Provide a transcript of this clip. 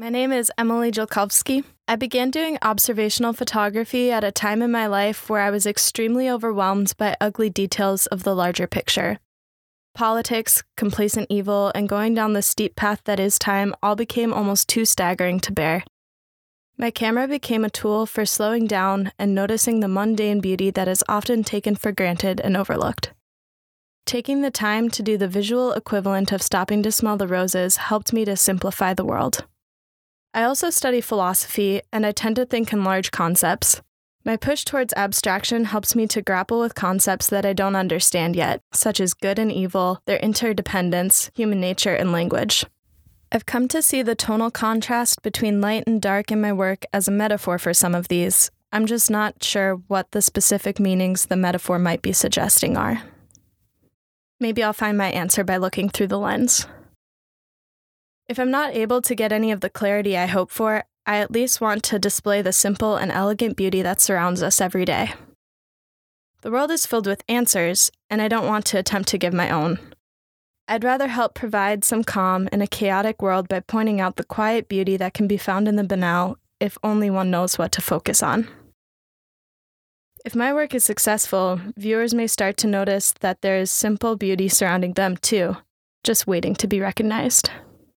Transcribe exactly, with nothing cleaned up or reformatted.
My name is Emily Jolkowski. I began doing observational photography at a time in my life where I was extremely overwhelmed by ugly details of the larger picture. Politics, complacent evil, and going down the steep path that is time all became almost too staggering to bear. My camera became a tool for slowing down and noticing the mundane beauty that is often taken for granted and overlooked. Taking the time to do the visual equivalent of stopping to smell the roses helped me to simplify the world. I also study philosophy, and I tend to think in large concepts. My push towards abstraction helps me to grapple with concepts that I don't understand yet, such as good and evil, their interdependence, human nature, and language. I've come to see the tonal contrast between light and dark in my work as a metaphor for some of these. I'm just not sure what the specific meanings the metaphor might be suggesting are. Maybe I'll find my answer by looking through the lens. If I'm not able to get any of the clarity I hope for, I at least want to display the simple and elegant beauty that surrounds us every day. The world is filled with answers, and I don't want to attempt to give my own. I'd rather help provide some calm in a chaotic world by pointing out the quiet beauty that can be found in the banal if only one knows what to focus on. If my work is successful, viewers may start to notice that there is simple beauty surrounding them too, just waiting to be recognized.